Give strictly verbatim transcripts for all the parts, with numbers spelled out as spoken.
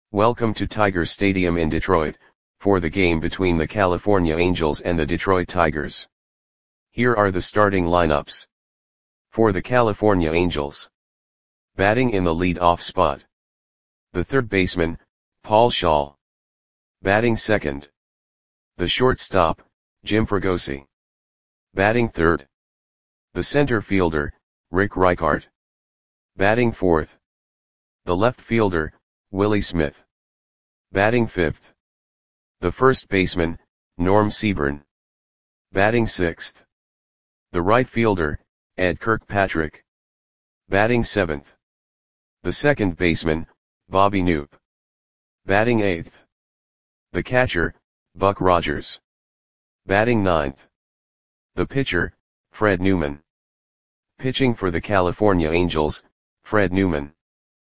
Welcome to Tiger Stadium in Detroit, for the game between the California Angels and the Detroit Tigers. Here are the starting lineups. For the California Angels. Batting in the lead-off spot. The third baseman, Paul Schaal. Batting second. The shortstop, Jim Fregosi. Batting third. The center fielder, Rick Reichart. Batting fourth. The left fielder, Willie Smith. Batting fifth. The first baseman, Norm Seaborn. Batting sixth. The right fielder, Ed Kirkpatrick. Batting seventh. The second baseman, Bobby Knoop. Batting eighth. The catcher, Buck Rogers. Batting ninth. The pitcher, Fred Newman. Pitching for the California Angels, Fred Newman.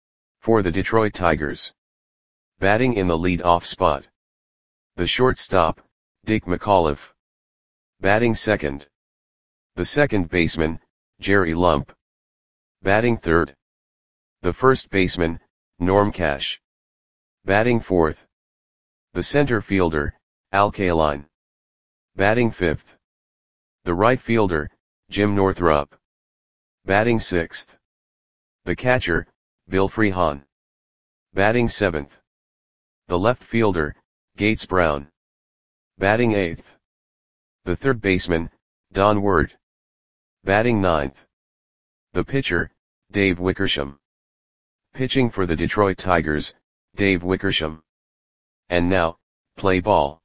For the Detroit Tigers. Batting in the lead-off spot. The shortstop, Dick McAuliffe. Batting second. The second baseman, Jerry Lump. Batting third. The first baseman, Norm Cash. Batting fourth. The center fielder, Al Kaline. Batting fifth. The right fielder, Jim Northrup. Batting sixth. The catcher, Bill Freehan. Batting seventh. The left fielder, Gates Brown. Batting eighth. The third baseman, Don Ward. Batting ninth. The pitcher, Dave Wickersham. Pitching for the Detroit Tigers, Dave Wickersham. And now, play ball.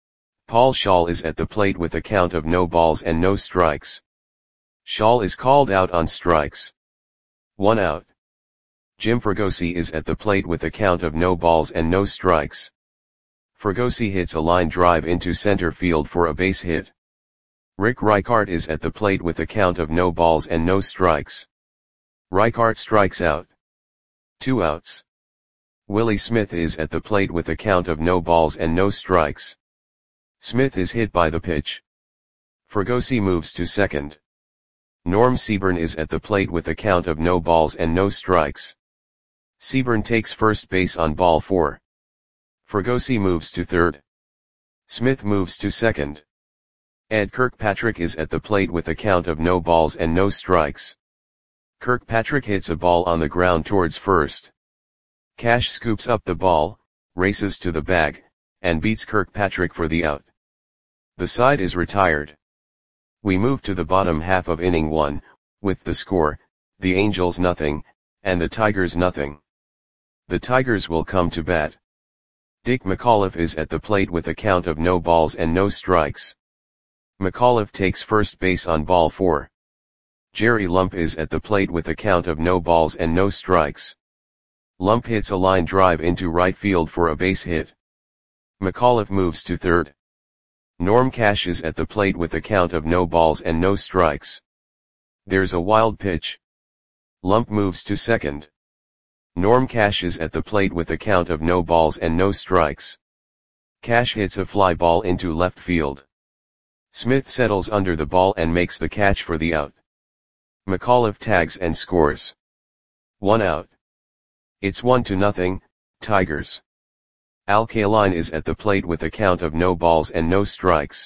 Paul Schaal is at the plate with a count of no balls and no strikes. Schaal is called out on strikes. One out. Jim Fregosi is at the plate with a count of no balls and no strikes. Fregosi hits a line drive into center field for a base hit. Rick Reichart is at the plate with a count of no balls and no strikes. Reichart strikes out. Two outs. Willie Smith is at the plate with a count of no balls and no strikes. Smith is hit by the pitch. Fregosi moves to second. Norm Seaborn is at the plate with a count of no balls and no strikes. Seaborn takes first base on ball four. Fregosi moves to third. Smith moves to second. Ed Kirkpatrick is at the plate with a count of no balls and no strikes. Kirkpatrick hits a ball on the ground towards first. Cash scoops up the ball, races to the bag, and beats Kirkpatrick for the out. The side is retired. We move to the bottom half of inning one, with the score, the Angels nothing, and the Tigers nothing. The Tigers will come to bat. Dick McAuliffe is at the plate with a count of no balls and no strikes. McAuliffe takes first base on ball four. Jerry Lump is at the plate with a count of no balls and no strikes. Lump hits a line drive into right field for a base hit. McAuliffe moves to third. Norm Cash is at the plate with a count of no balls and no strikes. There's a wild pitch. Lump moves to second. Norm Cash is at the plate with a count of no balls and no strikes. Cash hits a fly ball into left field. Smith settles under the ball and makes the catch for the out. McAuliffe tags and scores. One out. It's one to nothing, Tigers. Al Kaline is at the plate with a count of no balls and no strikes.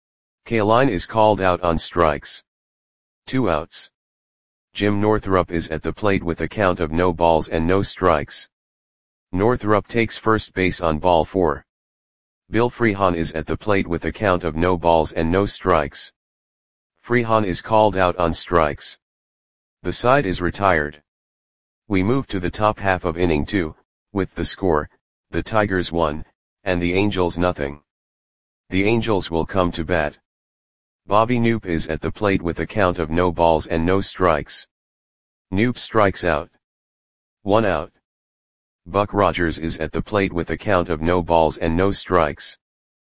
Kaline is called out on strikes. Two outs. Jim Northrup is at the plate with a count of no balls and no strikes. Northrup takes first base on ball four. Bill Freehan is at the plate with a count of no balls and no strikes. Freehan is called out on strikes. The side is retired. We move to the top half of inning two, with the score, the Tigers one, and the Angels nothing. The Angels will come to bat. Bobby Knoop is at the plate with a count of no balls and no strikes. Knoop strikes out. One out. Buck Rogers is at the plate with a count of no balls and no strikes.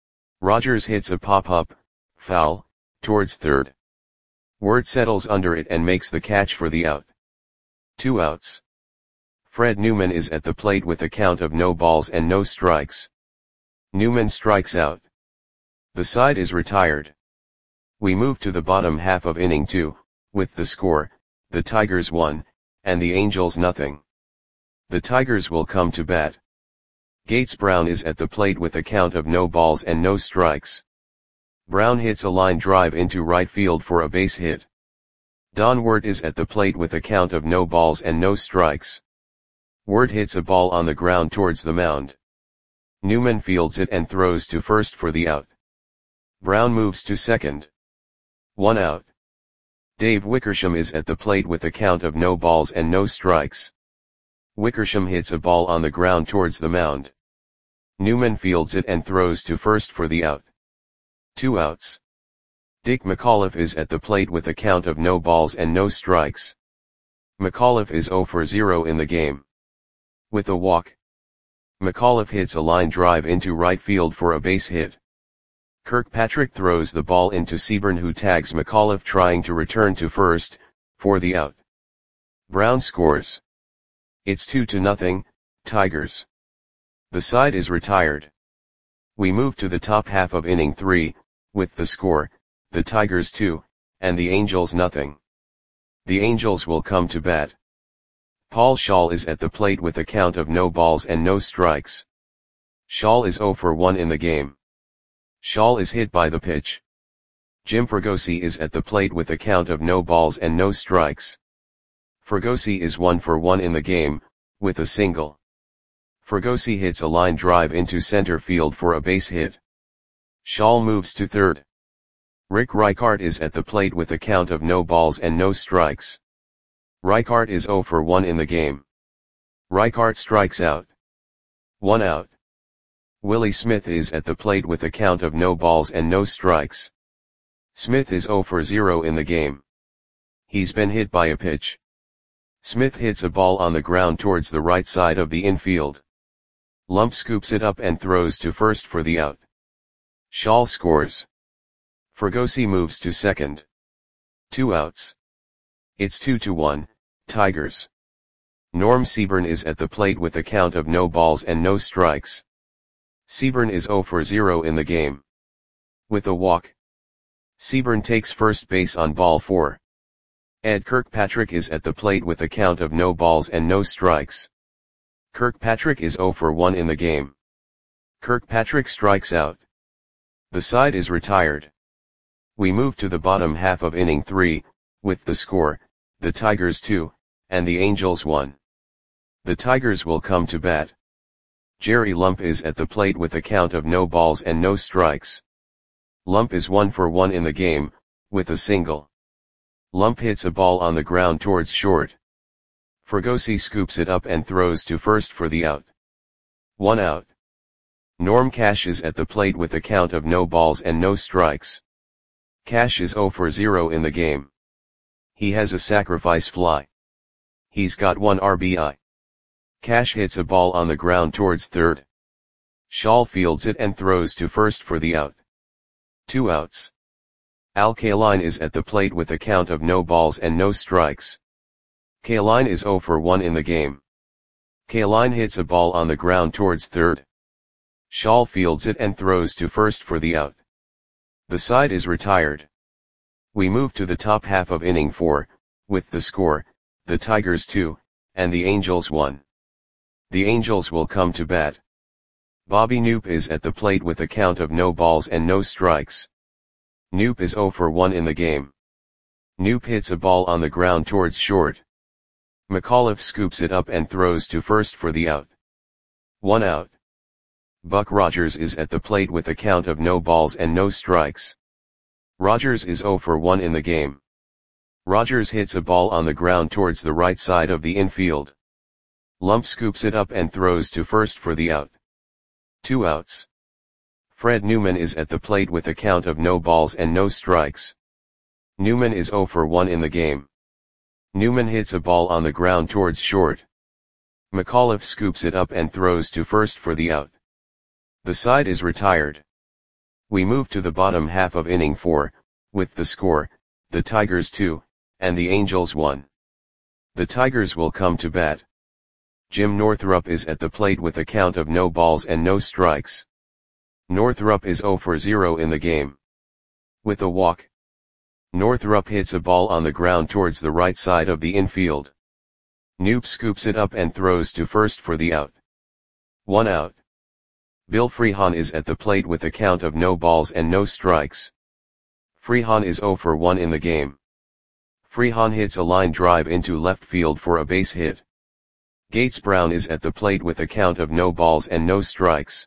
Rogers hits a pop-up, foul, towards third. Ward settles under it and makes the catch for the out. Two outs. Fred Newman is at the plate with a count of no balls and no strikes. Newman strikes out. The side is retired. We move to the bottom half of inning two, with the score, the Tigers one, and the Angels nothing. The Tigers will come to bat. Gates Brown is at the plate with a count of no balls and no strikes. Brown hits a line drive into right field for a base hit. Don Wert is at the plate with a count of no balls and no strikes. Wert hits a ball on the ground towards the mound. Newman fields it and throws to first for the out. Brown moves to second. One out. Dave Wickersham is at the plate with a count of no balls and no strikes. Wickersham hits a ball on the ground towards the mound. Newman fields it and throws to first for the out. Two outs. Dick McAuliffe is at the plate with a count of no balls and no strikes. McAuliffe is zero for zero in the game. With a walk, McAuliffe hits a line drive into right field for a base hit. Kirkpatrick throws the ball into Seaborn, who tags McAuliffe trying to return to first, for the out. Brown scores. It's two to nothing, Tigers. The side is retired. We move to the top half of inning three, with the score, the Tigers two, and the Angels nothing. The Angels will come to bat. Paul Shaw is at the plate with a count of no balls and no strikes. Shaw is zero for one in the game. Shaw is hit by the pitch. Jim Fregosi is at the plate with a count of no balls and no strikes. Fregosi is one for one in the game, with a single. Fregosi hits a line drive into center field for a base hit. Shaw moves to third. Rick Reichart is at the plate with a count of no balls and no strikes. Reichart is zero for one in the game. Reichart strikes out. One out. Willie Smith is at the plate with a count of no balls and no strikes. Smith is zero for zero in the game. He's been hit by a pitch. Smith hits a ball on the ground towards the right side of the infield. Lump scoops it up and throws to first for the out. Shaw scores. Fregosi moves to second. Two outs. It's two to one, Tigers. Norm Seaborn is at the plate with a count of no balls and no strikes. Seaborn is zero for zero in the game. With a walk, Seaborn takes first base on ball four. Ed Kirkpatrick is at the plate with a count of no balls and no strikes. Kirkpatrick is zero for one in the game. Kirkpatrick strikes out. The side is retired. We move to the bottom half of inning three, with the score, the Tigers two, and the Angels one. The Tigers will come to bat. Jerry Lump is at the plate with a count of no balls and no strikes. Lump is one for one in the game, with a single. Lump hits a ball on the ground towards short. Fregosi scoops it up and throws to first for the out. One out. Norm Cash is at the plate with a count of no balls and no strikes. Cash is zero for zero in the game. He has a sacrifice fly. He's got one R B I. Cash hits a ball on the ground towards third. Shaw fields it and throws to first for the out. Two outs. Al Kaline is at the plate with a count of no balls and no strikes. Kaline is zero for one in the game. Kaline hits a ball on the ground towards third. Shaw fields it and throws to first for the out. The side is retired. We move to the top half of inning four, with the score, the Tigers two, and the Angels one. The Angels will come to bat. Bobby Knoop is at the plate with a count of no balls and no strikes. Knoop is zero for one in the game. Knoop hits a ball on the ground towards short. McAuliffe scoops it up and throws to first for the out. One out. Buck Rogers is at the plate with a count of no balls and no strikes. Rogers is zero for one in the game. Rogers hits a ball on the ground towards the right side of the infield. Lump scoops it up and throws to first for the out. Two outs. Fred Newman is at the plate with a count of no balls and no strikes. Newman is zero for one in the game. Newman hits a ball on the ground towards short. McAuliffe scoops it up and throws to first for the out. The side is retired. We move to the bottom half of inning four, with the score, the Tigers two, and the Angels one. The Tigers will come to bat. Jim Northrup is at the plate with a count of no balls and no strikes. Northrup is zero for zero in the game. With a walk, Northrup hits a ball on the ground towards the right side of the infield. Knoop scoops it up and throws to first for the out. One out. Bill Freehan is at the plate with a count of no balls and no strikes. Freehan is zero for one in the game. Freehan hits a line drive into left field for a base hit. Gates Brown is at the plate with a count of no balls and no strikes.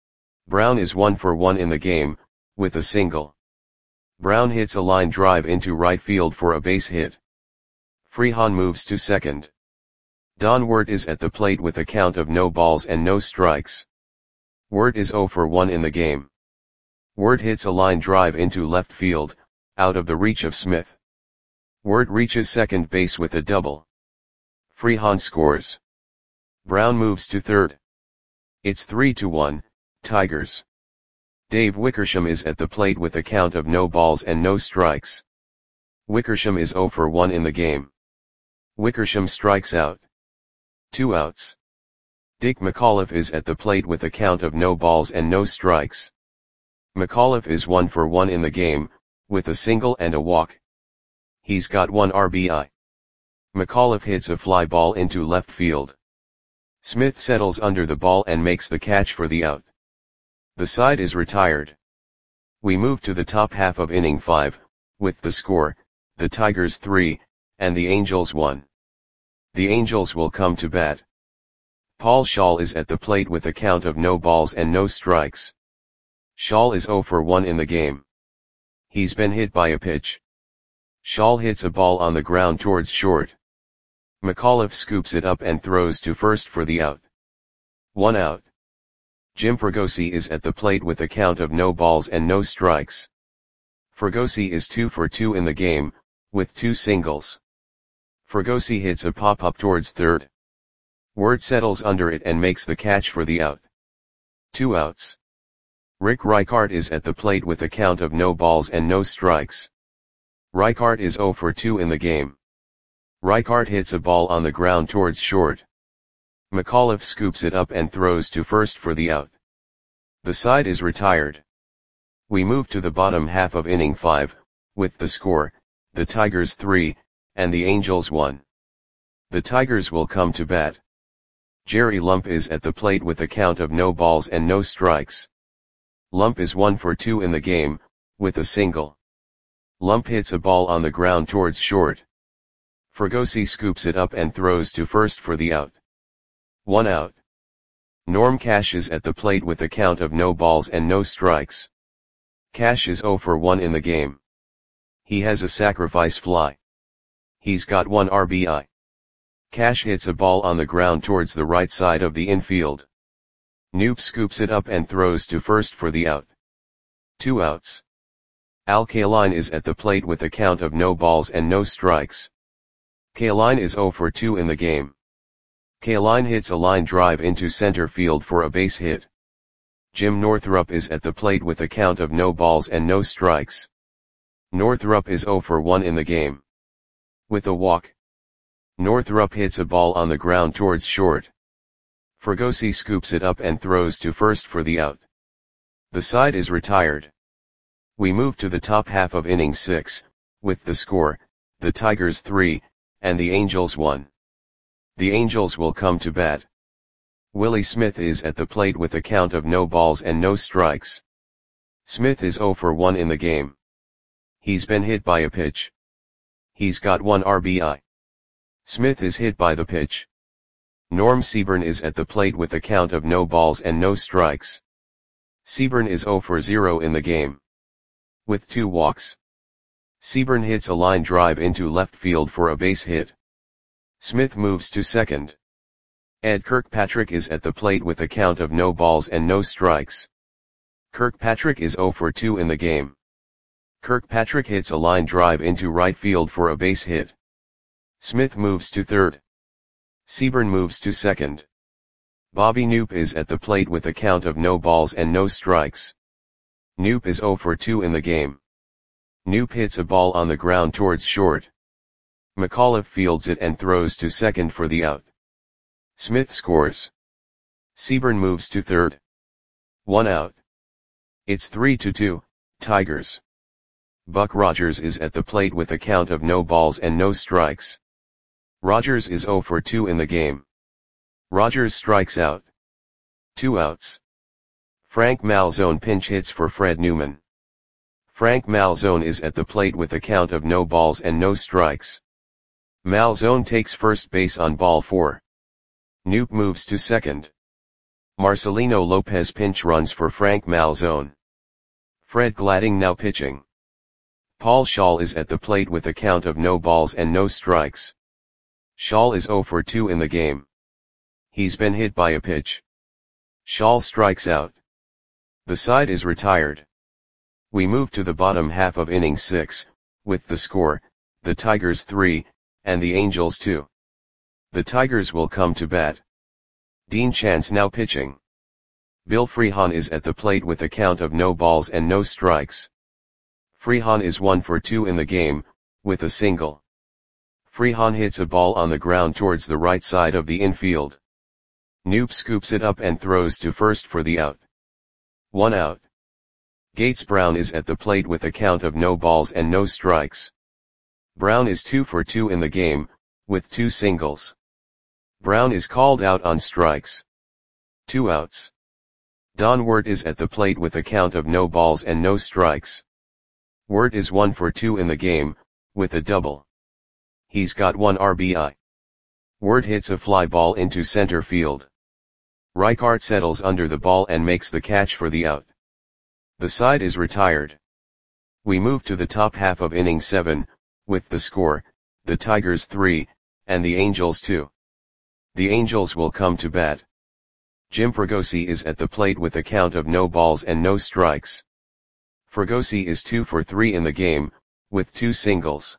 Brown is one for one in the game, with a single. Brown hits a line drive into right field for a base hit. Freehan moves to second. Don Wirt is at the plate with a count of no balls and no strikes. Wirt is zero for one in the game. Wirt hits a line drive into left field, out of the reach of Smith. Wirt reaches second base with a double. Freehan scores. Brown moves to third. It's three to one, Tigers. Dave Wickersham is at the plate with a count of no balls and no strikes. Wickersham is zero for one in the game. Wickersham strikes out. Two outs. Dick McAuliffe is at the plate with a count of no balls and no strikes. McAuliffe is one for one in the game, with a single and a walk. He's got one R B I. McAuliffe hits a fly ball into left field. Smith settles under the ball and makes the catch for the out. The side is retired. We move to the top half of inning five, with the score, the Tigers three, and the Angels one. The Angels will come to bat. Paul Schaal is at the plate with a count of no balls and no strikes. Schaal is zero for one in the game. He's been hit by a pitch. Schaal hits a ball on the ground towards short. McAuliffe scoops it up and throws to first for the out. One out. Jim Fregosi is at the plate with a count of no balls and no strikes. Fregosi is two for two in the game, with two singles. Fregosi hits a pop-up towards third. Wirt settles under it and makes the catch for the out. Two outs. Rick Reichart is at the plate with a count of no balls and no strikes. Reichart is zero for two in the game. Reichart hits a ball on the ground towards short. McAuliffe scoops it up and throws to first for the out. The side is retired. We move to the bottom half of inning five, with the score, the Tigers three, and the Angels one. The Tigers will come to bat. Jerry Lump is at the plate with a count of no balls and no strikes. Lump is one for two in the game, with a single. Lump hits a ball on the ground towards short. Fregosi scoops it up and throws to first for the out. One out. Norm Cash is at the plate with a count of no balls and no strikes. Cash is zero for one in the game. He has a sacrifice fly. He's got one R B I. Cash hits a ball on the ground towards the right side of the infield. Knoop scoops it up and throws to first for the out. Two outs. Al Kaline is at the plate with a count of no balls and no strikes. Kaline is zero for two in the game. Kaline hits a line drive into center field for a base hit. Jim Northrup is at the plate with a count of no balls and no strikes. Northrup is zero for one in the game. With a walk. Northrup hits a ball on the ground towards short. Fregosi scoops it up and throws to first for the out. The side is retired. We move to the top half of inning six, with the score, the Tigers three, and the Angels one. The Angels will come to bat. Willie Smith is at the plate with a count of no balls and no strikes. Smith is zero for one in the game. He's been hit by a pitch. He's got one R B I. Smith is hit by the pitch. Norm Seaburn is at the plate with a count of no balls and no strikes. Seaburn is zero for zero in the game. With two walks. Seaburn hits a line drive into left field for a base hit. Smith moves to second. Ed Kirkpatrick is at the plate with a count of no balls and no strikes. Kirkpatrick is zero for two in the game. Kirkpatrick hits a line drive into right field for a base hit. Smith moves to third. Seaburn moves to second. Bobby Knoop is at the plate with a count of no balls and no strikes. Knoop is zero for two in the game. Knoop hits a ball on the ground towards short. McAuliffe fields it and throws to second for the out. Smith scores. Seaburn moves to third. One out. It's three to two, Tigers. Buck Rogers is at the plate with a count of no balls and no strikes. Rogers is zero for two in the game. Rogers strikes out. Two outs. Frank Malzone pinch hits for Fred Newman. Frank Malzone is at the plate with a count of no balls and no strikes. Malzone takes first base on ball four. Noop moves to second. Marcelino Lopez pinch runs for Frank Malzone. Fred Gladding now pitching. Paul Schaal is at the plate with a count of no balls and no strikes. Schaal is zero for two in the game. He's been hit by a pitch. Schaal strikes out. The side is retired. We move to the bottom half of inning six, with the score, the Tigers three, and the Angels two. The Tigers will come to bat. Dean Chance now pitching. Bill Freehan is at the plate with a count of no balls and no strikes. Freehan is one for two in the game, with a single. Freehan hits a ball on the ground towards the right side of the infield. Noop scoops it up and throws to first for the out. One out. Gates Brown is at the plate with a count of no balls and no strikes. Brown is two for two in the game, with two singles. Brown is called out on strikes. Two outs. Don Wirt is at the plate with a count of no balls and no strikes. Wirt is one for two in the game, with a double. He's got one R B I. Wirt hits a fly ball into center field. Reichart settles under the ball and makes the catch for the out. The side is retired. We move to the top half of inning seven, with the score, the Tigers three, and the Angels two. The Angels will come to bat. Jim Fregosi is at the plate with a count of no balls and no strikes. Fregosi is two for three in the game, with two singles.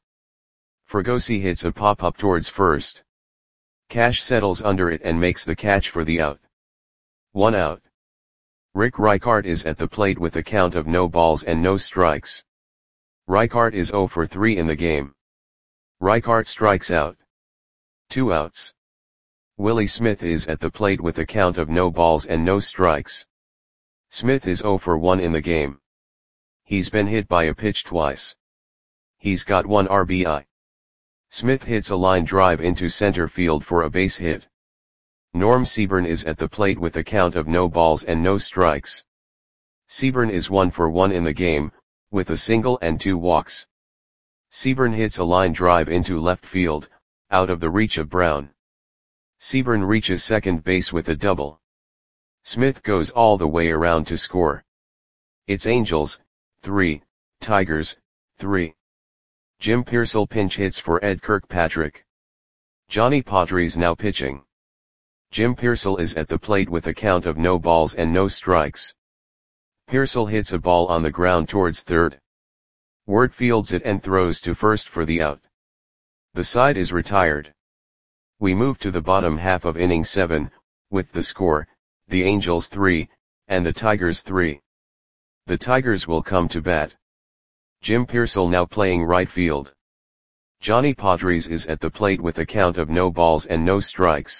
Fregosi hits a pop-up towards first. Cash settles under it and makes the catch for the out. One out. Rick Reichart is at the plate with a count of no balls and no strikes. Reichart is zero for three in the game. Reichart strikes out. Two outs. Willie Smith is at the plate with a count of no balls and no strikes. Smith is zero for one in the game. He's been hit by a pitch twice. He's got one R B I. Smith hits a line drive into center field for a base hit. Norm Seaburn is at the plate with a count of no balls and no strikes. Seaburn is one for one in the game, with a single and two walks. Seaburn hits a line drive into left field, out of the reach of Brown. Seaburn reaches second base with a double. Smith goes all the way around to score. It's Angels, three, Tigers, three. Jim Pearsall pinch hits for Ed Kirkpatrick. Johnny Padres now pitching. Jim Pearsall is at the plate with a count of no balls and no strikes. Pearsall hits a ball on the ground towards third. Wirt fields it and throws to first for the out. The side is retired. We move to the bottom half of inning seven, with the score, the Angels three, and the Tigers three. The Tigers will come to bat. Jim Pearsall now playing right field. Johnny Padres is at the plate with a count of no balls and no strikes.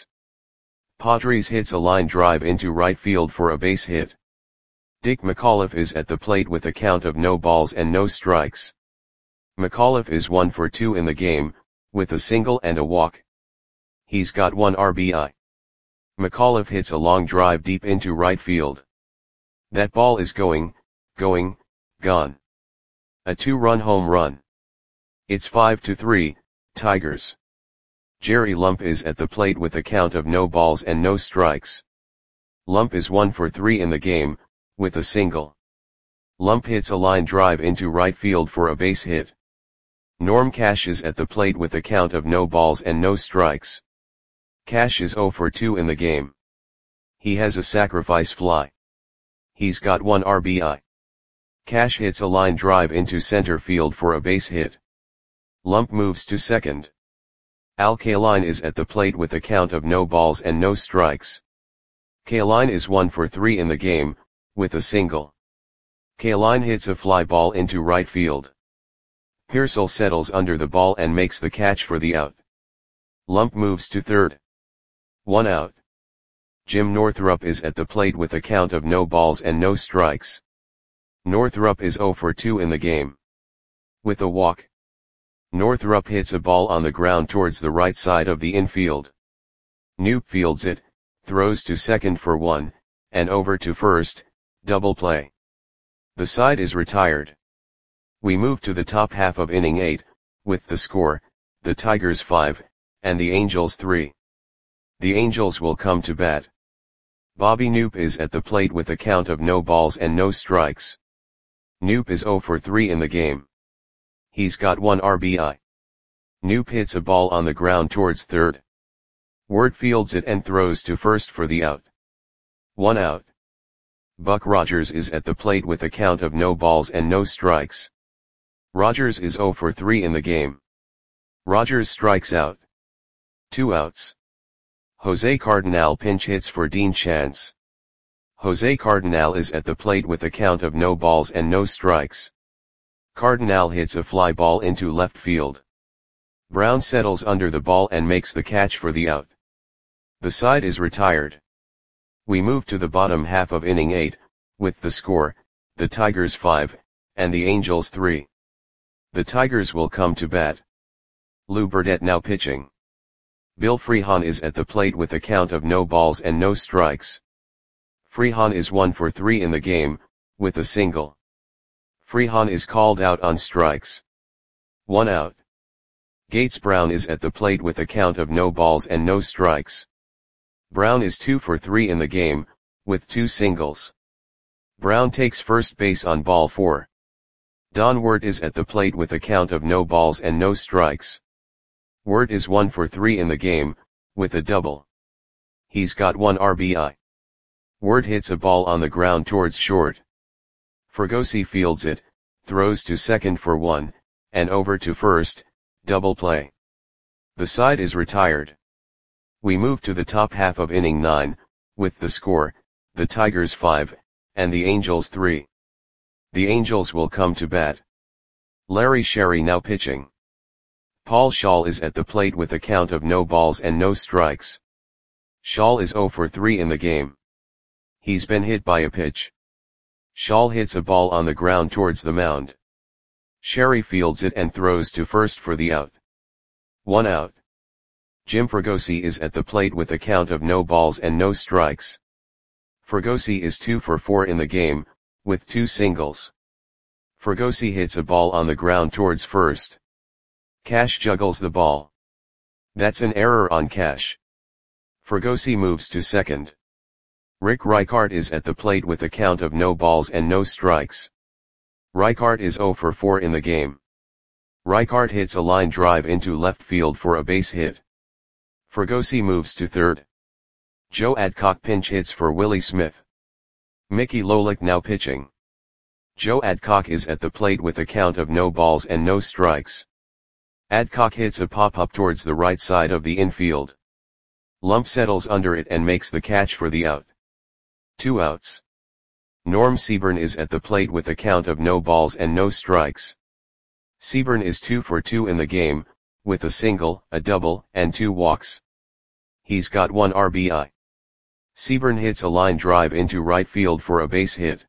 Padres hits a line drive into right field for a base hit. Dick McAuliffe is at the plate with a count of no balls and no strikes. McAuliffe is one for two in the game, with a single and a walk. He's got one R B I. McAuliffe hits a long drive deep into right field. That ball is going, going, gone. A two-run home run. It's five to three, Tigers. Jerry Lump is at the plate with a count of no balls and no strikes. Lump is one for three in the game, with a single. Lump hits a line drive into right field for a base hit. Norm Cash is at the plate with a count of no balls and no strikes. Cash is zero for two in the game. He has a sacrifice fly. He's got one R B I. Cash hits a line drive into center field for a base hit. Lump moves to second. Al Kaline is at the plate with a count of no balls and no strikes. Kaline is one for three in the game, with a single. Kaline hits a fly ball into right field. Pearsall settles under the ball and makes the catch for the out. Lump moves to third. One out. Jim Northrup is at the plate with a count of no balls and no strikes. Northrup is zero for two in the game. With a walk. Northrup hits a ball on the ground towards the right side of the infield. Noop fields it, throws to second for one, and over to first, Double play. The side is retired. We move to the top half of inning eight, with the score, the Tigers five, and the Angels three. The Angels will come to bat. Bobby Knoop is at the plate with a count of no balls and no strikes. Knoop is oh for three in the game. He's got one R B I. Knoop hits a ball on the ground towards third. Ward fields it and throws to first for the out. One out. Buck Rogers is at the plate with a count of no balls and no strikes. Rogers is oh for three in the game. Rogers strikes out. Two outs. Jose Cardenal pinch hits for Dean Chance. Jose Cardenal is at the plate with a count of no balls and no strikes. Cardenal hits a fly ball into left field. Brown settles under the ball and makes the catch for the out. The side is retired. We move to the bottom half of inning eight, with the score, the Tigers five, and the Angels three. The Tigers will come to bat. Lou Burdett now pitching. Bill Freehan is at the plate with a count of no balls and no strikes. Freehan is one for three in the game, with a single. Freehan is called out on strikes. One out. Gates Brown is at the plate with a count of no balls and no strikes. Brown is two for three in the game, with two singles. Brown takes first base on ball four. Don Wert is at the plate with a count of no balls and no strikes. Wert is one for three in the game, with a double. He's got one R B I. Wert hits a ball on the ground towards short. Fregosi fields it, throws to second for one, and over to first, double play. The side is retired. We move to the top half of inning nine, with the score, the Tigers five, and the Angels three. The Angels will come to bat. Larry Sherry now pitching. Paul Shaw is at the plate with a count of no balls and no strikes. Shaw is oh for three in the game. He's been hit by a pitch. Shaw hits a ball on the ground towards the mound. Sherry fields it and throws to first for the out. One out. Jim Fregosi is at the plate with a count of no balls and no strikes. Fregosi is two for four in the game, with two singles. Fregosi hits a ball on the ground towards first. Cash juggles the ball. That's an error on Cash. Fregosi moves to second. Rick Reichart is at the plate with a count of no balls and no strikes. Reichart is oh for four in the game. Reichart hits a line drive into left field for a base hit. Fregosi moves to third. Joe Adcock pinch hits for Willie Smith. Mickey Lolich now pitching. Joe Adcock is at the plate with a count of no balls and no strikes. Adcock hits a pop-up towards the right side of the infield. Lump settles under it and makes the catch for the out. Two outs. Norm Seaburn is at the plate with a count of no balls and no strikes. Seaburn is two for two in the game, with a single, a double, and two walks. He's got one R B I. Seaburn hits a line drive into right field for a base hit.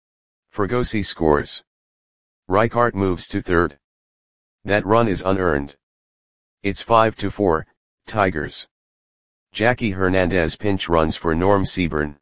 Fregosi scores. Reichart moves to third. That run is unearned. It's five to four, Tigers. Jackie Hernandez pinch runs for Norm Seaburn.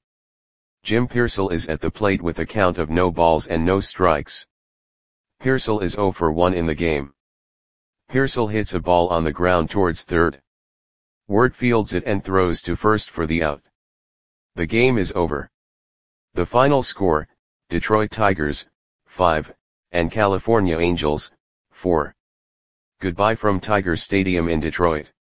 Jim Pearsall is at the plate with a count of no balls and no strikes. Pearsall is oh for one in the game. Pearsall hits a ball on the ground towards third. Wert fields it and throws to first for the out. The game is over. The final score, Detroit Tigers, five, and California Angels, four. Goodbye from Tiger Stadium in Detroit.